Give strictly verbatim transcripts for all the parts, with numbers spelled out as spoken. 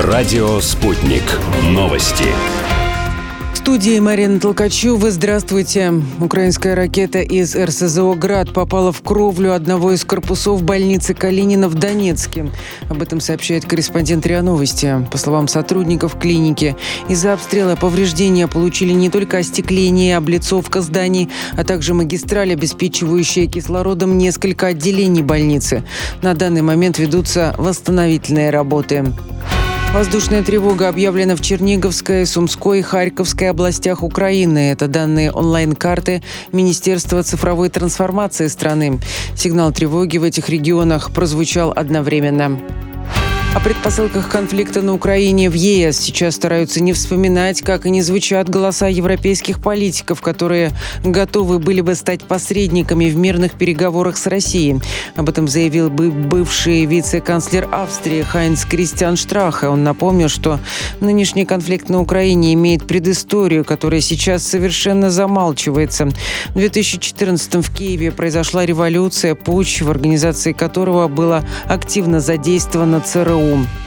Радио «Спутник». Новости. В студии Марина Толкачева. Здравствуйте. Украинская ракета из эр эс зэ о «Град» попала в кровлю одного из корпусов больницы Калинина в Донецке. Об этом сообщает корреспондент РИА Новости. По словам сотрудников клиники, из-за обстрела повреждения получили не только остекление и облицовка зданий, а также магистраль, обеспечивающая кислородом несколько отделений больницы. На данный момент ведутся восстановительные работы. Воздушная тревога объявлена в Черниговской, Сумской и Харьковской областях Украины. Это данные онлайн-карты Министерства цифровой трансформации страны. Сигнал тревоги в этих регионах прозвучал одновременно. О предпосылках конфликта на Украине в е эс сейчас стараются не вспоминать, как и не звучат голоса европейских политиков, которые готовы были бы стать посредниками в мирных переговорах с Россией. Об этом заявил бы бывший вице-канцлер Австрии Хайнц Кристиан Штрахе. Он напомнил, что нынешний конфликт на Украине имеет предысторию, которая сейчас совершенно замалчивается. В две тысячи четырнадцатом в Киеве произошла революция, путч, в организации которого было активно задействовано цэ эр у.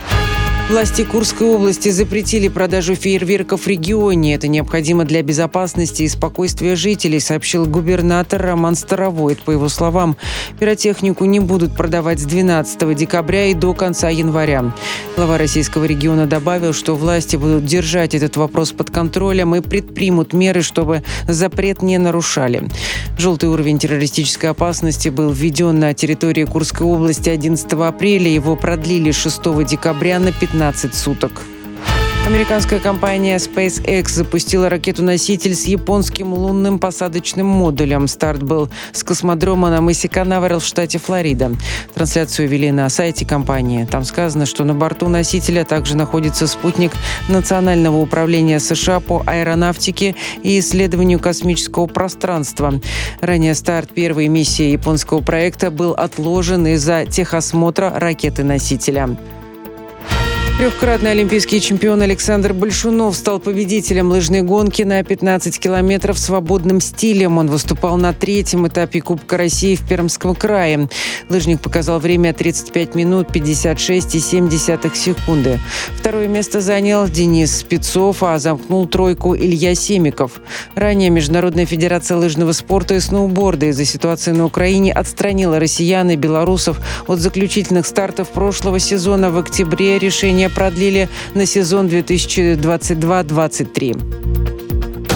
Власти Курской области запретили продажу фейерверков в регионе. Это необходимо для безопасности и спокойствия жителей, сообщил губернатор Роман Старовойт. По его словам, пиротехнику не будут продавать с двенадцатого декабря и до конца января. Глава российского региона добавил, что власти будут держать этот вопрос под контролем и предпримут меры, чтобы запрет не нарушали. Желтый уровень террористической опасности был введен на территории Курской области одиннадцатого апреля. Его продлили с шестого декабря на пятнадцать суток. Американская компания SpaceX запустила ракету-носитель с японским лунным посадочным модулем. Старт был с космодрома на мысе Канаверал в штате Флорида. Трансляцию вели на сайте компании. Там сказано, что на борту носителя также находится спутник Национального управления США по аэронавтике и исследованию космического пространства. Ранее старт первой миссии японского проекта был отложен из-за техосмотра ракеты-носителя. Трехкратный олимпийский чемпион Александр Большунов стал победителем лыжной гонки на пятнадцать километров свободным стилем. Он выступал на третьем этапе Кубка России в Пермском крае. Лыжник показал время тридцать пять минут пятьдесят шесть целых семь десятых секунды. Второе место занял Денис Спецов, а замкнул тройку Илья Семиков. Ранее Международная федерация лыжного спорта и сноуборда из-за ситуации на Украине отстранила россиян и белорусов от заключительных стартов прошлого сезона. В октябре решение продлили на сезон две тысячи двадцать два - двадцать три.